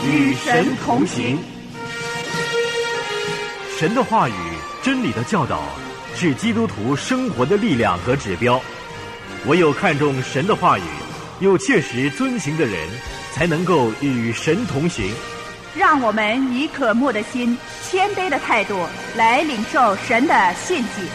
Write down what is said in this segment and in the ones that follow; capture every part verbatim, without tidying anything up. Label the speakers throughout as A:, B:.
A: 与神同行。
B: 神的话语、真理的教导是基督徒生活的力量和指标。唯有看重神的话语，又切实遵行的人，才能够与神同行。
A: 让我们以渴慕的心、谦卑的态度来领受神的信息。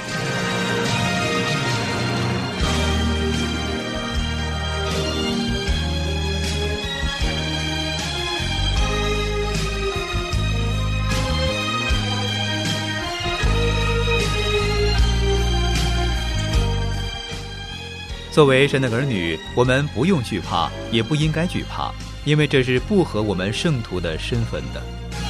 C: 作为神的儿女，我们不用惧怕，也不应该惧怕，因为这是不合我们圣徒的身份的。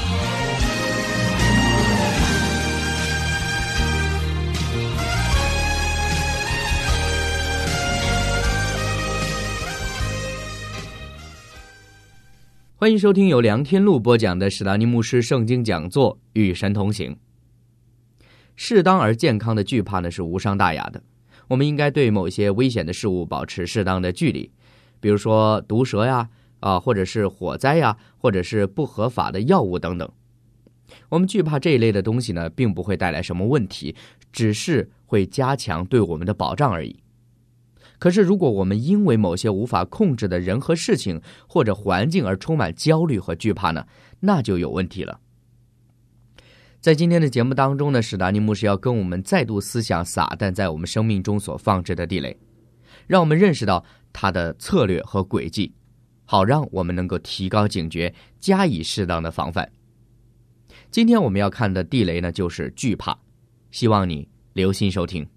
D: 欢迎收听由梁天禄播讲的史达尼牧师圣经讲座《与神同行》。适当而健康的惧怕呢，是无伤大雅的。我们应该对某些危险的事物保持适当的距离，比如说毒蛇呀，啊，或者是火灾呀，或者是不合法的药物等等。我们惧怕这一类的东西呢，并不会带来什么问题，只是会加强对我们的保障而已。可是如果我们因为某些无法控制的人和事情或者环境而充满焦虑和惧怕呢，那就有问题了。在今天的节目当中呢，史达尼牧师要跟我们再度思想撒旦在我们生命中所放置的地雷，让我们认识到他的策略和轨迹，好让我们能够提高警觉，加以适当的防范。今天我们要看的地雷呢，就是惧怕，希望你留心收听。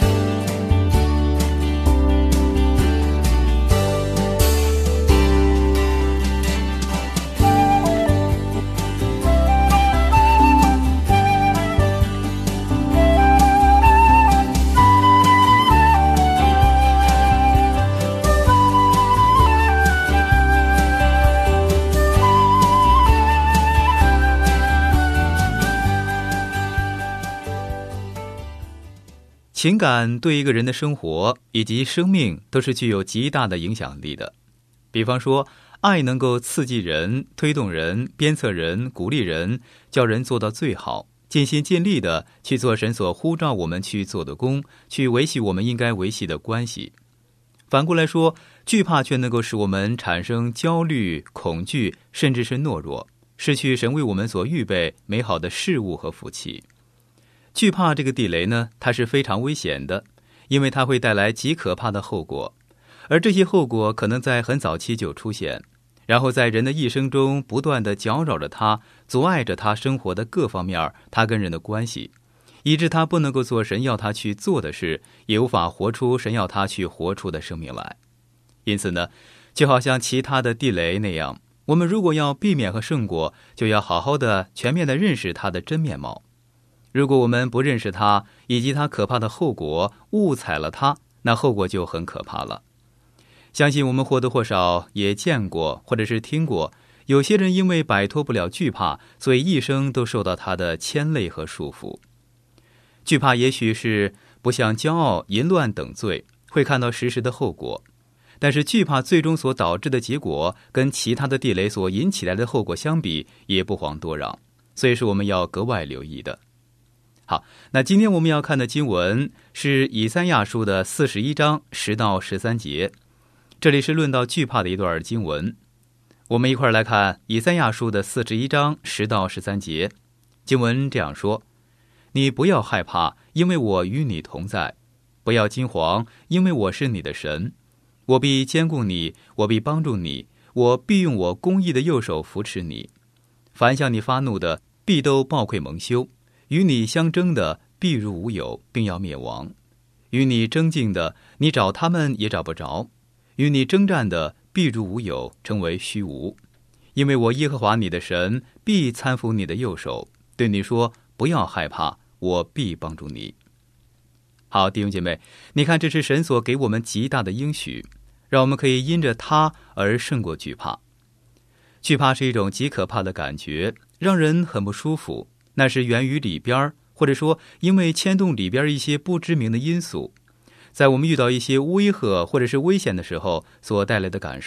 C: 情感对一个人的生活以及生命都是具有极大的影响力的。比方说，爱能够刺激人、推动人、鞭策人、鼓励人，叫人做到最好，尽心尽力的去做神所呼召我们去做的工，去维系我们应该维系的关系。反过来说，惧怕却能够使我们产生焦虑、恐惧，甚至是懦弱，失去神为我们所预备美好的事物和福气。惧怕这个地雷呢，它是非常危险的，因为它会带来极可怕的后果，而这些后果可能在很早期就出现，然后在人的一生中不断地搅扰着他，阻碍着他生活的各方面，他跟人的关系，以致他不能够做神要他去做的事，也无法活出神要他去活出的生命来。因此呢，就好像其他的地雷那样，我们如果要避免和胜过，就要好好的全面地认识它的真面貌。如果我们不认识它以及它可怕的后果，误踩了它，那后果就很可怕了。相信我们或多或少也见过或者是听过，有些人因为摆脱不了惧怕，所以一生都受到它的牵累和束缚。惧怕也许是不像骄傲、淫乱等罪，会看到实时的后果，但是惧怕最终所导致的结果，跟其他的地雷所引起来的后果相比，也不遑多让，所以是我们要格外留意的。好，那今天我们要看的经文是以赛亚书的四十一章十到十三节，这里是论到惧怕的一段经文。我们一块儿来看以赛亚书的四十一章十到十三节。经文这样说：你不要害怕，因为我与你同在；不要惊惶，因为我是你的神。我必坚固你，我必帮助你，我必用我公义的右手扶持你。凡向你发怒的，必都暴愧蒙羞；与你相争的，必如无有，并要灭亡；与你争竞的，你找他们也找不着；与你征战的，必如无有，成为虚无。因为我耶和华你的神必搀扶你的右手，对你说：不要害怕，我必帮助你。好，弟兄姐妹，你看，这是神所给我们极大的应许，让我们可以因着他而胜过惧怕。惧怕是一种极可怕的感觉，让人很不舒服，那是源于里边，或者说因为牵动里边一些不知名的因素，在我们遇到一些威吓或者是危险的时候所带来的感受，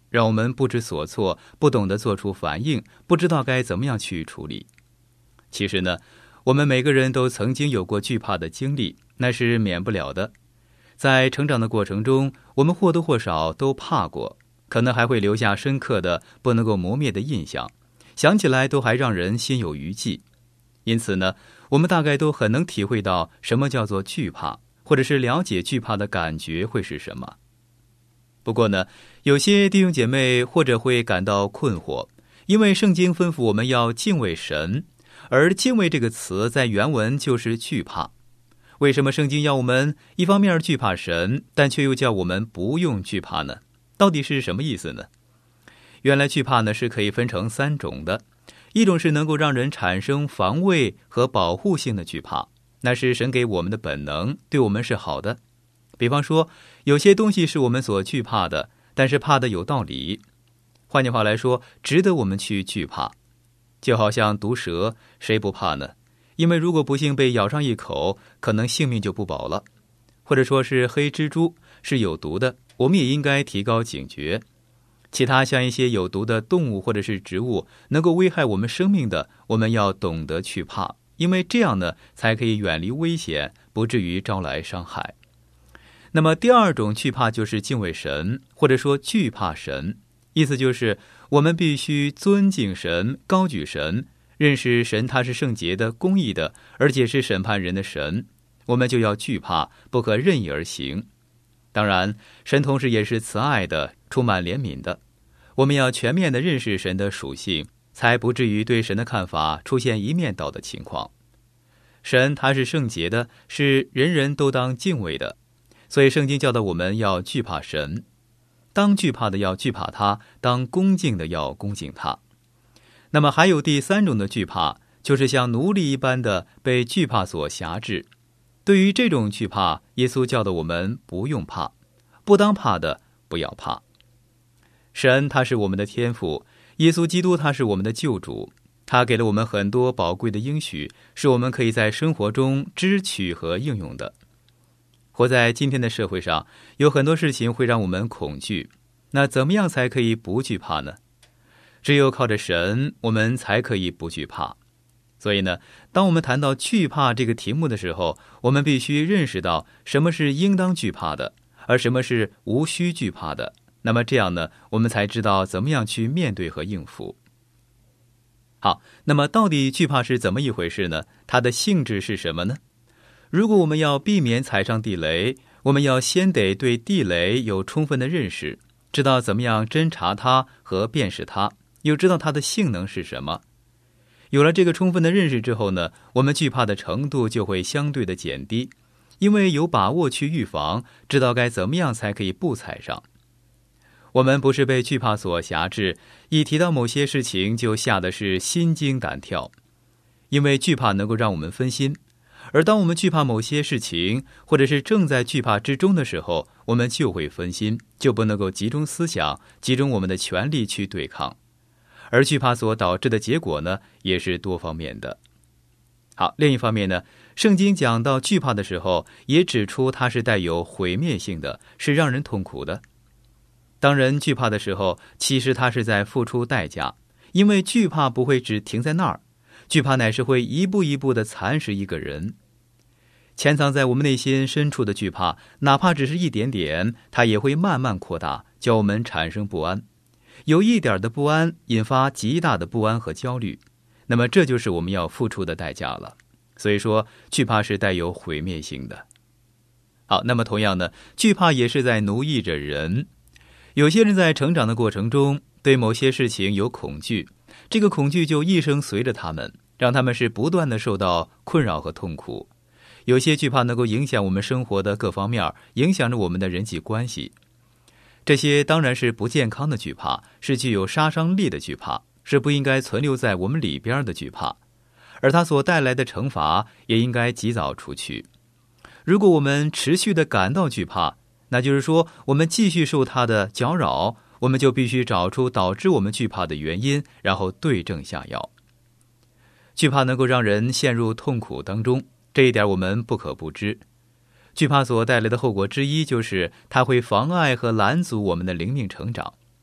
C: 让我们不知所措，不懂得做出反应，不知道该怎么样去处理。其实呢，我们每个人都曾经有过惧怕的经历，那是免不了的。在成长的过程中，我们或多或少都怕过，可能还会留下深刻的不能够磨灭的印象，想起来都还让人心有余悸。因此呢，我们大概都很能体会到什么叫做惧怕，或者是了解惧怕的感觉会是什么。不过呢，有些弟兄姐妹或者会感到困惑，因为圣经吩咐我们要敬畏神，而敬畏这个词在原文就是惧怕。为什么圣经要我们一方面惧怕神，但却又叫我们不用惧怕呢？到底是什么意思呢？原来惧怕呢是可以分成三种的，一种是能够让人产生防卫和保护性的惧怕，那是神给我们的本能，对我们是好的。比方说，有些东西是我们所惧怕的，但是怕的有道理，换句话来说，值得我们去惧怕。就好像毒蛇，谁不怕呢？因为如果不幸被咬上一口，可能性命就不保了。或者说是黑蜘蛛，是有毒的，我们也应该提高警觉。其他像一些有毒的动物或者是植物，能够危害我们生命的，我们要懂得去怕，因为这样呢，才可以远离危险，不至于招来伤害。那么第二种惧怕就是敬畏神，或者说惧怕神，意思就是我们必须尊敬神，高举神，认识神他是圣洁的、公义的，而且是审判人的神，我们就要惧怕，不可任意而行。当然，神同时也是慈爱的，充满怜悯的，我们要全面地认识神的属性，才不至于对神的看法出现一面倒的情况。神他是圣洁的，是人人都当敬畏的，所以圣经教导我们要惧怕神，当惧怕的要惧怕他，当恭敬的要恭敬他。那么还有第三种的惧怕，就是像奴隶一般的被惧怕所辖制。对于这种惧怕，耶稣教导我们不用怕，不当怕的不要怕。神他是我们的天父，耶稣基督他是我们的救主，他给了我们很多宝贵的应许，是我们可以在生活中支取和应用的。活在今天的社会上，有很多事情会让我们恐惧，那怎么样才可以不惧怕呢？只有靠着神，我们才可以不惧怕。所以呢，当我们谈到惧怕这个题目的时候，我们必须认识到什么是应当惧怕的，而什么是无需惧怕的。那么这样呢，我们才知道怎么样去面对和应付。好，那么到底惧怕是怎么一回事呢？它的性质是什么呢？如果我们要避免踩上地雷，我们要先得对地雷有充分的认识，知道怎么样侦查它和辨识它，又知道它的性能是什么。有了这个充分的认识之后呢，我们惧怕的程度就会相对的减低，因为有把握去预防，知道该怎么样才可以不踩上。我们不是被惧怕所辖制，一提到某些事情就吓得是心惊胆跳，因为惧怕能够让我们分心，而当我们惧怕某些事情，或者是正在惧怕之中的时候，我们就会分心，就不能够集中思想，集中我们的全力去对抗。而惧怕所导致的结果呢，也是多方面的。好，另一方面呢，圣经讲到惧怕的时候，也指出它是带有毁灭性的，是让人痛苦的。当人惧怕的时候，其实他是在付出代价，因为惧怕不会只停在那儿，惧怕乃是会一步一步地蚕食一个人。潜藏在我们内心深处的惧怕，哪怕只是一点点，它也会慢慢扩大，叫我们产生不安。有一点的不安，引发极大的不安和焦虑，那么这就是我们要付出的代价了。所以说，惧怕是带有毁灭性的。好，那么同样呢，惧怕也是在奴役着人。有些人在成长的过程中，对某些事情有恐惧，这个恐惧就一生随着他们，让他们是不断的受到困扰和痛苦。有些惧怕能够影响我们生活的各方面，影响着我们的人际关系。这些当然是不健康的惧怕，是具有杀伤力的惧怕，是不应该存留在我们里边的惧怕，而它所带来的惩罚也应该及早除去。如果我们持续的感到惧怕，那就是说我们继续受它的搅扰，我们就必须找出导致我们惧怕的原因，然后对症下药。惧怕能够让人陷入痛苦当中，这一点我们不可不知。惧怕所带来的后果之一就是它会妨碍和拦阻我们的灵命成长。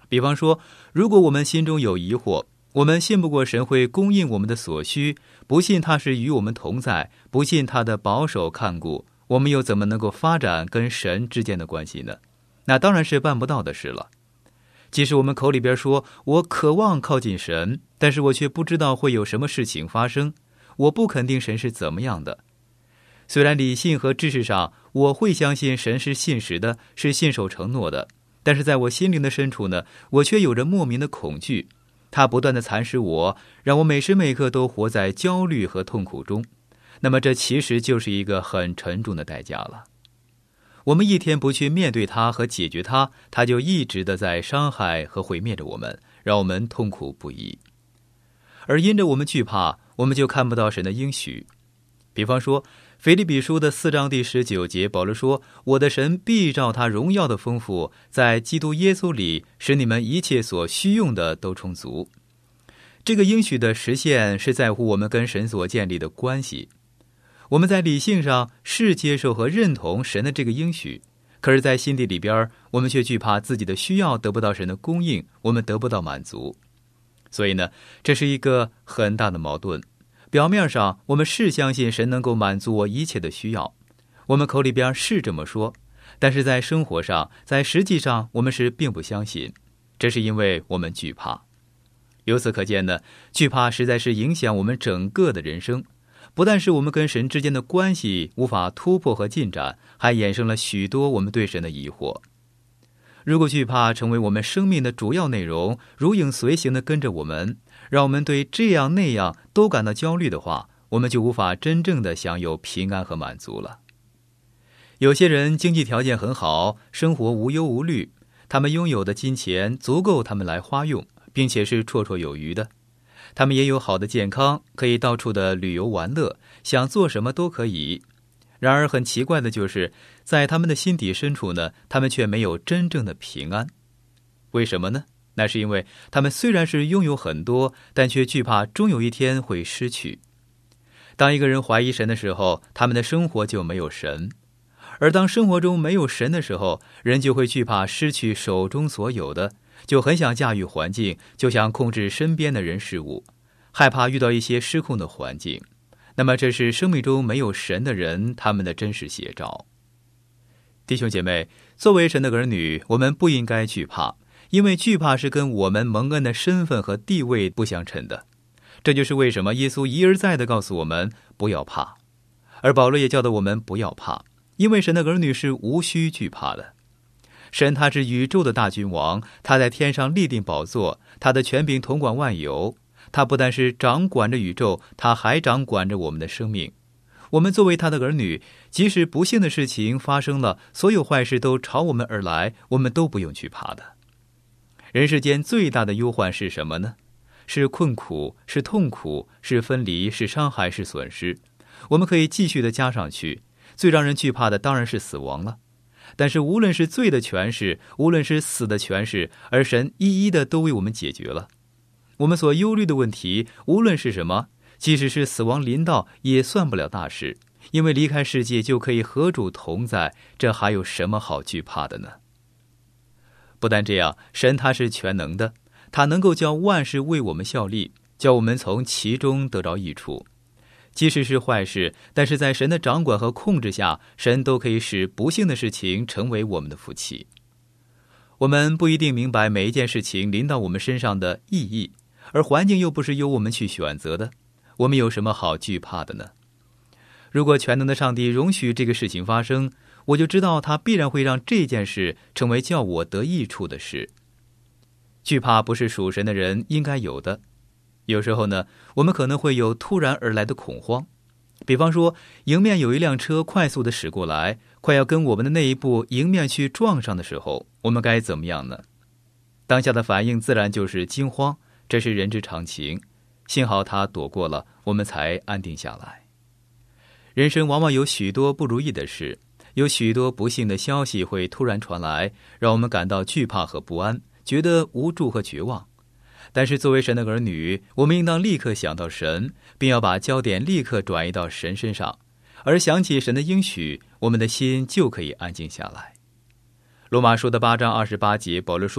C: 比方说，如果我们心中有疑惑，我们信不过神会供应我们的所需，不信他是与我们同在，不信他的保守看顾，我们又怎么能够发展跟神之间的关系呢？那当然是办不到的事了。即使我们口里边说我渴望靠近神，但是我却不知道会有什么事情发生，我不肯定神是怎么样的。虽然理性和知识上我会相信神是信实的，是信守承诺的，但是在我心灵的深处呢，我却有着莫名的恐惧，它不断地蚕食我，让我每时每刻都活在焦虑和痛苦中。那么这其实就是一个很沉重的代价了。我们一天不去面对它和解决它，它就一直的在伤害和毁灭着我们，让我们痛苦不已。而因着我们惧怕，我们就看不到神的应许。比方说腓立比书的四章第十九节，保罗说，我的神必照他荣耀的丰富，在基督耶稣里使你们一切所需用的都充足。这个应许的实现是在乎我们跟神所建立的关系。我们在理性上是接受和认同神的这个应许，可是在心底里边，我们却惧怕自己的需要得不到神的供应，我们得不到满足。所以呢，这是一个很大的矛盾。表面上我们是相信神能够满足我一切的需要，我们口里边是这么说，但是在生活上，在实际上我们是并不相信。这是因为我们惧怕。由此可见呢，惧怕实在是影响我们整个的人生。不但是我们跟神之间的关系无法突破和进展，还衍生了许多我们对神的疑惑。如果惧怕成为我们生命的主要内容，如影随形地跟着我们，让我们对这样那样都感到焦虑的话，我们就无法真正的享有平安和满足了。有些人经济条件很好，生活无忧无虑，他们拥有的金钱足够他们来花用，并且是绰绰有余的。他们也有好的健康，可以到处的旅游玩乐，想做什么都可以。然而很奇怪的就是，在他们的心底深处呢，他们却没有真正的平安。为什么呢？那是因为他们虽然是拥有很多，但却惧怕终有一天会失去。当一个人怀疑神的时候，他们的生活就没有神。而当生活中没有神的时候，人就会惧怕失去手中所有的，就很想驾驭环境，就想控制身边的人事物，害怕遇到一些失控的环境。那么这是生命中没有神的人他们的真实写照。弟兄姐妹，作为神的儿女，我们不应该惧怕，因为惧怕是跟我们蒙恩的身份和地位不相称的。这就是为什么耶稣一而再地告诉我们不要怕，而保罗也教导我们不要怕，因为神的儿女是无需惧怕的。神他是宇宙的大君王，他在天上立定宝座，他的权柄统管万有。他不但是掌管着宇宙，他还掌管着我们的生命。我们作为他的儿女，即使不幸的事情发生了，所有坏事都朝我们而来，我们都不用惧怕的。人世间最大的忧患是什么呢？是困苦，是痛苦，是分离，是伤害，是损失。我们可以继续的加上去，最让人惧怕的当然是死亡了。但是无论是罪的权势，无论是死的权势，而神一一的都为我们解决了。我们所忧虑的问题无论是什么，即使是死亡临到也算不了大事，因为离开世界就可以和主同在，这还有什么好惧怕的呢？不但这样，神他是全能的，他能够叫万事为我们效力，叫我们从其中得着益处。即使是坏事，但是在神的掌管和控制下，神都可以使不幸的事情成为我们的福气。我们不一定明白每一件事情临到我们身上的意义，而环境又不是由我们去选择的，我们有什么好惧怕的呢？如果全能的上帝容许这个事情发生，我就知道他必然会让这件事成为叫我得益处的事。惧怕不是属神的人应该有的。有时候呢，我们可能会有突然而来的恐慌。比方说，迎面有一辆车快速地驶过来，快要跟我们的那一部迎面去撞上的时候，我们该怎么样呢？当下的反应自然就是惊慌，这是人之常情。幸好他躲过了，我们才安定下来。人生往往有许多不如意的事，有许多不幸的消息会突然传来，让我们感到惧怕和不安，觉得无助和绝望。但是作为神的儿女，我们应当立刻想到神，并要把焦点立刻转移到神身上，而想起神的应许，我们的心就可以安静下来。罗马书的八章二十八节，保罗说，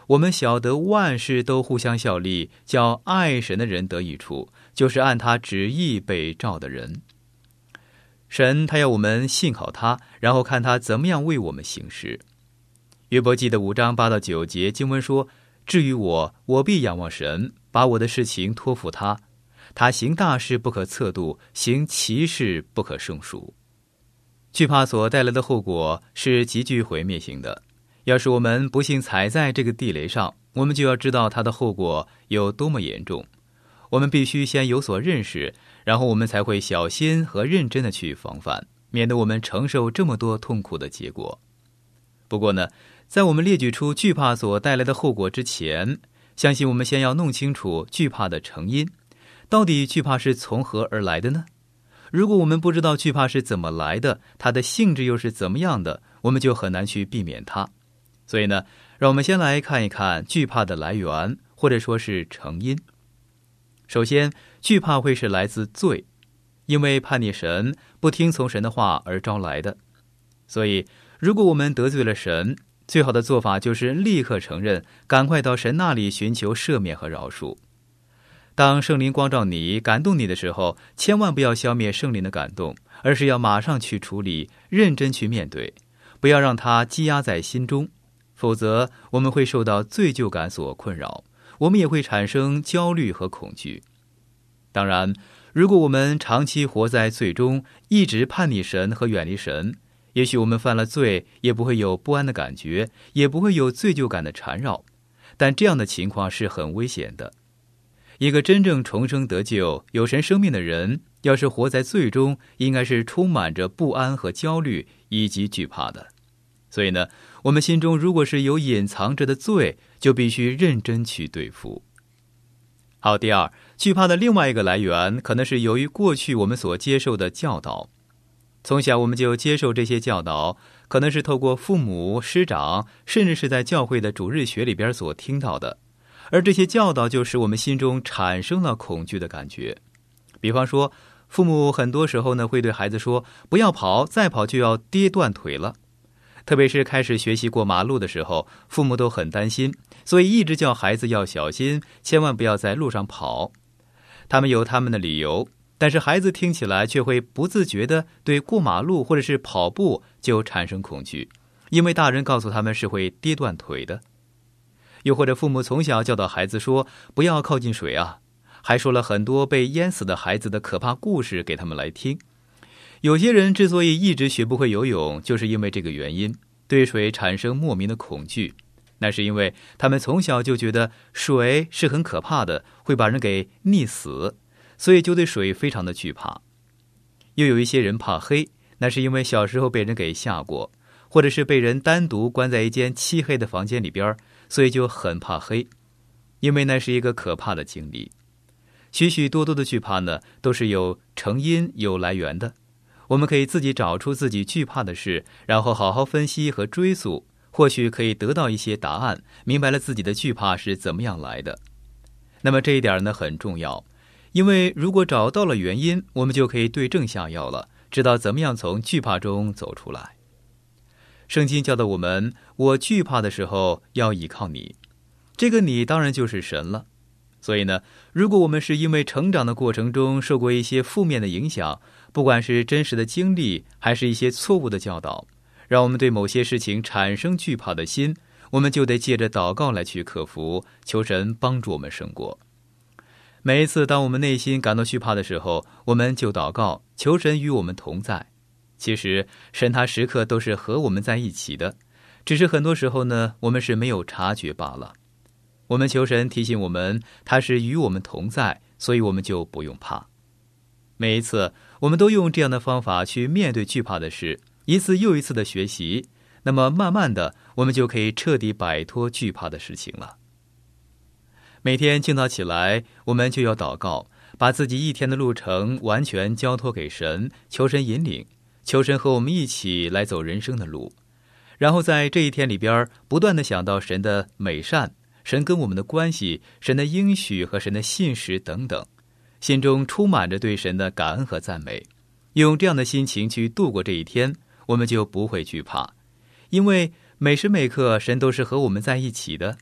C: 我们晓得万事都互相效力，叫爱神的人得益处，就是按他旨意被召的人。神他要我们信靠他，然后看他怎么样为我们行事。约伯记的五章八到九节经文说，至于我，我必仰望神，把我的事情托付他。他行大事不可测度，行奇事不可胜数。惧怕所带来的后果是极具毁灭性的。要是我们不幸踩在这个地雷上，我们就要知道它的后果有多么严重。我们必须先有所认识，然后我们才会小心和认真的去防范，免得我们承受这么多痛苦的结果。不过呢，在我们列举出惧怕所带来的后果之前，相信我们先要弄清楚惧怕的成因。到底惧怕是从何而来的呢？如果我们不知道惧怕是怎么来的，它的性质又是怎么样的，我们就很难去避免它。所以呢，让我们先来看一看惧怕的来源，或者说是成因。首先，惧怕会是来自罪，因为叛逆神、不听从神的话而招来的。所以，如果我们得罪了神，最好的做法就是立刻承认，赶快到神那里寻求赦免和饶恕。当圣灵光照你、感动你的时候，千万不要消灭圣灵的感动，而是要马上去处理，认真去面对，不要让它积压在心中。否则我们会受到罪疚感所困扰，我们也会产生焦虑和恐惧。当然，如果我们长期活在罪中，一直叛逆神和远离神，也许我们犯了罪也不会有不安的感觉，也不会有罪疚感的缠绕，但这样的情况是很危险的。一个真正重生得救、有神生命的人，要是活在罪中，应该是充满着不安和焦虑以及惧怕的。所以呢，我们心中如果是有隐藏着的罪，就必须认真去对付。好，第二，惧怕的另外一个来源，可能是由于过去我们所接受的教导。从小我们就接受这些教导，可能是透过父母、师长，甚至是在教会的主日学里边所听到的。而这些教导就使我们心中产生了恐惧的感觉。比方说，父母很多时候呢会对孩子说，不要跑，再跑就要跌断腿了。特别是开始学习过马路的时候，父母都很担心，所以一直叫孩子要小心，千万不要在路上跑。他们有他们的理由，但是孩子听起来却会不自觉地对过马路或者是跑步就产生恐惧，因为大人告诉他们是会跌断腿的。又或者父母从小教导孩子说，不要靠近水啊，还说了很多被淹死的孩子的可怕故事给他们来听。有些人之所以一直学不会游泳，就是因为这个原因，对水产生莫名的恐惧。那是因为他们从小就觉得水是很可怕的，会把人给溺死，所以就对水非常的惧怕。又有一些人怕黑，那是因为小时候被人给吓过，或者是被人单独关在一间漆黑的房间里边，所以就很怕黑，因为那是一个可怕的经历。许许多多的惧怕呢，都是有成因、有来源的。我们可以自己找出自己惧怕的事，然后好好分析和追溯，或许可以得到一些答案，明白了自己的惧怕是怎么样来的。那么这一点呢很重要，因为如果找到了原因，我们就可以对症下药了，知道怎么样从惧怕中走出来。圣经教导我们，我惧怕的时候要依靠你，这个你当然就是神了。所以呢，如果我们是因为成长的过程中受过一些负面的影响，不管是真实的经历，还是一些错误的教导，让我们对某些事情产生惧怕的心，我们就得借着祷告来去克服，求神帮助我们胜过。每一次当我们内心感到惧怕的时候，我们就祷告，求神与我们同在。其实神他时刻都是和我们在一起的，只是很多时候呢，我们是没有察觉罢了。我们求神提醒我们，他是与我们同在，所以我们就不用怕。每一次我们都用这样的方法去面对惧怕的事，一次又一次的学习，那么慢慢的我们就可以彻底摆脱惧怕的事情了。每天清早起来，我们就要祷告，把自己一天的路程完全交托给神，求神引领，求神和我们一起来走人生的路。然后在这一天里边，不断的想到神的美善，神跟我们的关系，神的应许和神的信实等等，心中充满着对神的感恩和赞美。用这样的心情去度过这一天，我们就不会惧怕，因为每时每刻神都是和我们在一起的，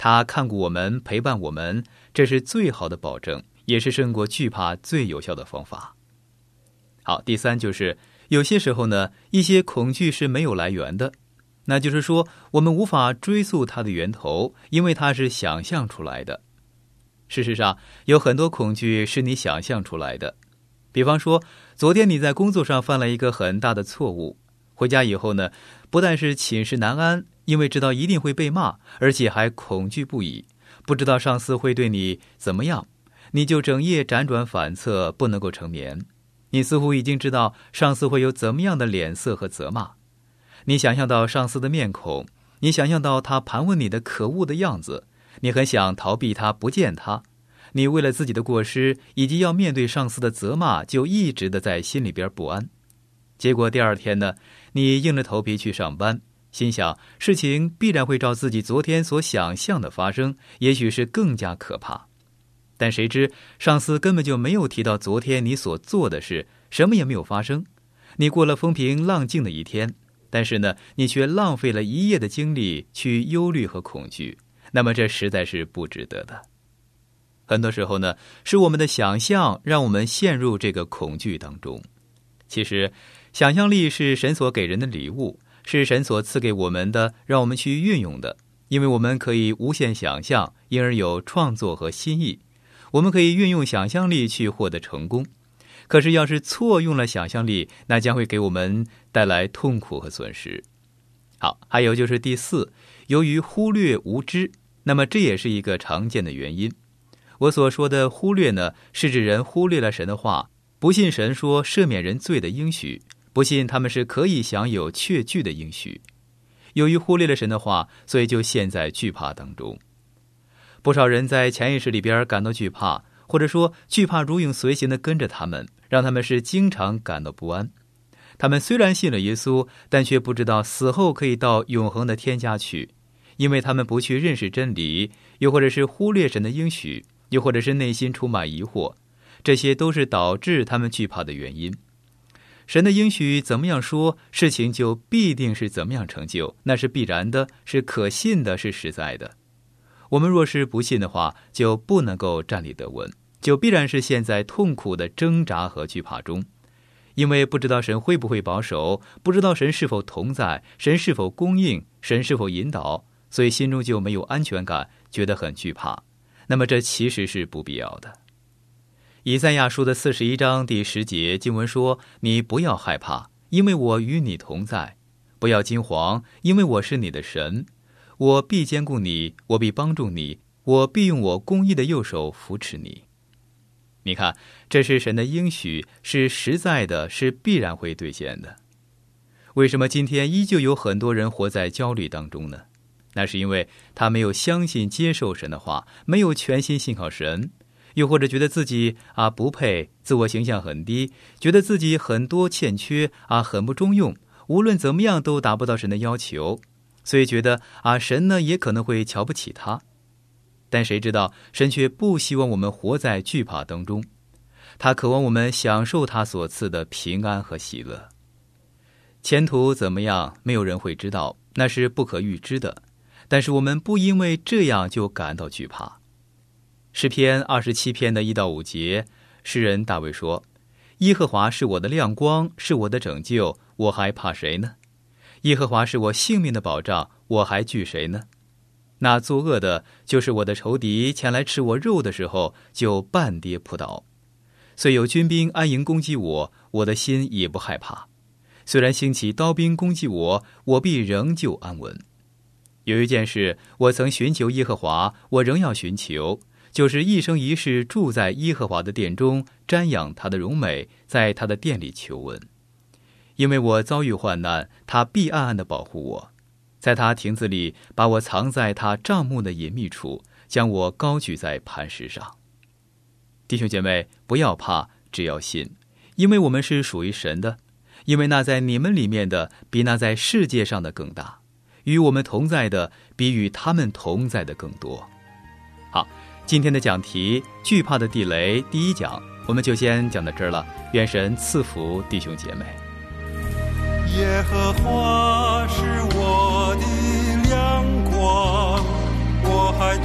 C: 他看顾我们，陪伴我们，这是最好的保证，也是胜过惧怕最有效的方法。好，第三就是有些时候呢，一些恐惧是没有来源的，那就是说我们无法追溯它的源头，因为它是想象出来的。事实上，有很多恐惧是你想象出来的。比方说，昨天你在工作上犯了一个很大的错误，回家以后呢，不但是寝食难安，因为知道一定会被骂，而且还恐惧不已，不知道上司会对你怎么样，你就整夜辗转反侧，不能够成眠。你似乎已经知道上司会有怎么样的脸色和责骂，你想象到上司的面孔，你想象到他盘问你的可恶的样子，你很想逃避他，不见他。你为了自己的过失以及要面对上司的责骂，就一直的在心里边不安。结果第二天呢，你硬着头皮去上班，心想事情必然会照自己昨天所想象的发生，也许是更加可怕。但谁知上司根本就没有提到昨天你所做的事，什么也没有发生。你过了风平浪静的一天，但是呢，你却浪费了一夜的精力去忧虑和恐惧，那么这实在是不值得的。很多时候呢，是我们的想象让我们陷入这个恐惧当中。其实想象力是神所给人的礼物，是神所赐给我们的，让我们去运用的，因为我们可以无限想象，因而有创作和新意。我们可以运用想象力去获得成功，可是要是错用了想象力，那将会给我们带来痛苦和损失。好，还有就是第四，由于忽略无知，那么这也是一个常见的原因。我所说的忽略呢，是指人忽略了神的话，不信神说赦免人罪的应许，不信他们是可以享有确据的应许。由于忽略了神的话，所以就陷在惧怕当中。不少人在潜意识里边感到惧怕，或者说惧怕如影随形地跟着他们，让他们是经常感到不安。他们虽然信了耶稣，但却不知道死后可以到永恒的天家去，因为他们不去认识真理，又或者是忽略神的应许，又或者是内心充满疑惑，这些都是导致他们惧怕的原因。神的应许怎么样说，事情就必定是怎么样成就，那是必然的，是可信的，是实在的。我们若是不信的话，就不能够站立得稳，就必然是陷在痛苦的挣扎和惧怕中。因为不知道神会不会保守，不知道神是否同在，神是否供应，神是否引导，所以心中就没有安全感，觉得很惧怕。那么这其实是不必要的。以赛亚书的四十一章第十节经文说，你不要害怕，因为我与你同在，不要惊惶，因为我是你的神，我必坚固你，我必帮助你，我必用我公义的右手扶持你。你看，这是神的应许，是实在的，是必然会兑现的。为什么今天依旧有很多人活在焦虑当中呢？那是因为他没有相信接受神的话，没有全心信靠神，又或者觉得自己啊不配，自我形象很低，觉得自己很多欠缺啊很不中用，无论怎么样都达不到神的要求，所以觉得啊神呢也可能会瞧不起他。但谁知道神却不希望我们活在惧怕当中，他渴望我们享受他所赐的平安和喜乐。前途怎么样，没有人会知道，那是不可预知的，但是我们不因为这样就感到惧怕。诗篇二十七篇的一到五节，诗人大卫说，耶和华是我的亮光，是我的拯救，我还怕谁呢？耶和华是我性命的保障，我还惧谁呢？那作恶的，就是我的仇敌，前来吃我肉的时候，就半跌扑倒。虽有军兵安营攻击我，我的心也不害怕。虽然兴起刀兵攻击我，我必仍旧安稳。有一件事，我曾寻求耶和华，我仍要寻求，就是一生一世住在耶和华的殿中，瞻仰他的荣美，在他的殿里求问。因为我遭遇患难，他必暗暗地保护我，在他亭子里把我藏在他帐幕的隐秘处，将我高举在磐石上。弟兄姐妹，不要怕，只要信，因为我们是属于神的，因为那在你们里面的比那在世界上的更大，与我们同在的比与他们同在的更多。好，今天的讲题惧怕的地雷第一讲我们就先讲到这儿了，愿神赐福弟兄姐妹。
E: 耶和华是我的亮光，我还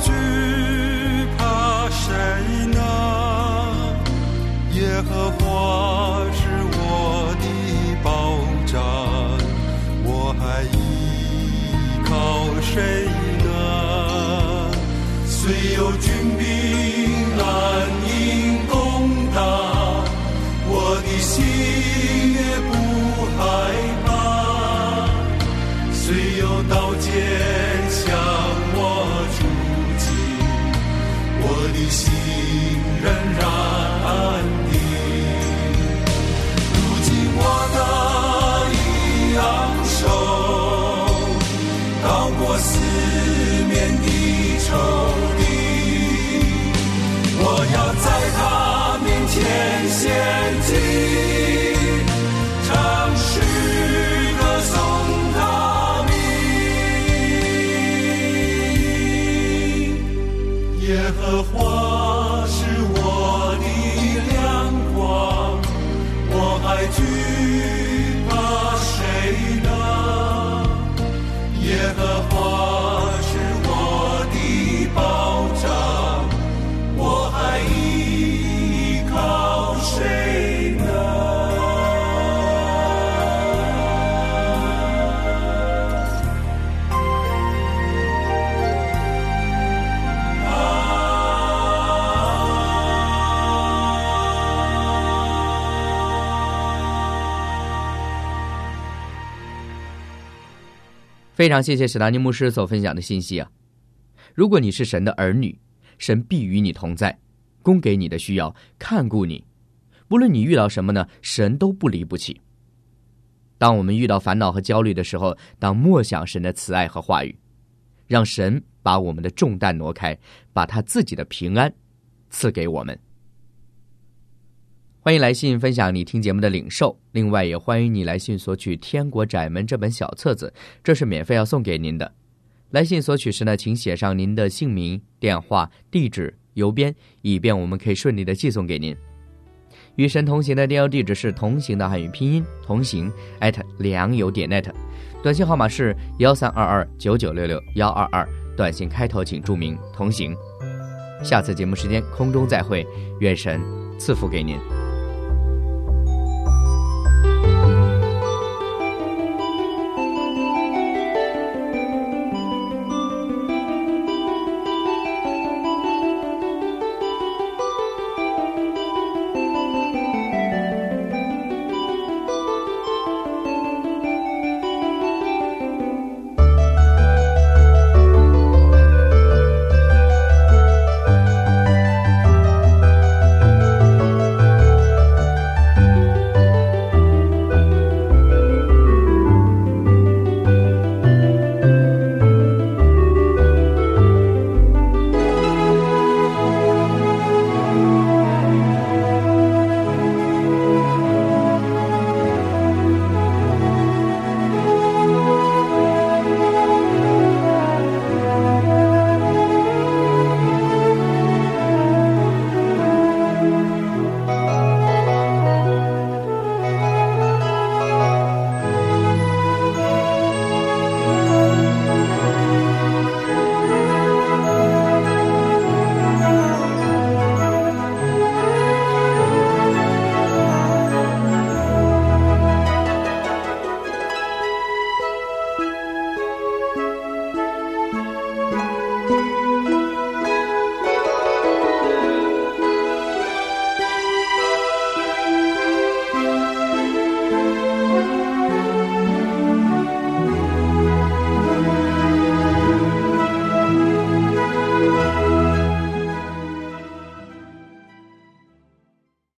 E: 虽有军兵暗影攻打，我的心也不害怕。虽有刀剑向我出击，我的心仍然安定。如今我的一昂首，高过四面的仇敌，我要在他面前献祭，唱诗歌颂他名。耶和华是我的亮光，我还惧怕谁呢？耶和华是我的保障，我还依靠谁呢？
D: 非常谢谢史达尼牧师所分享的信息啊！如果你是神的儿女，神必与你同在，供给你的需要，看顾你。无论你遇到什么呢，神都不离不弃。当我们遇到烦恼和焦虑的时候，当默想神的慈爱和话语，让神把我们的重担挪开，把他自己的平安赐给我们。欢迎来信分享你听节目的领受，另外也欢迎你来信索取《天国窄门》这本小册子，这是免费要送给您的。来信索取时呢，请写上您的姓名、电话、地址、邮编，以便我们可以顺利的寄送给您。与神同行的电邮地址是同行的汉语拼音同行 at 良友点 net， 短信号码是幺三二二九九六六幺二二，短信开头请注明同行。下次节目时间空中再会，愿神赐福给您。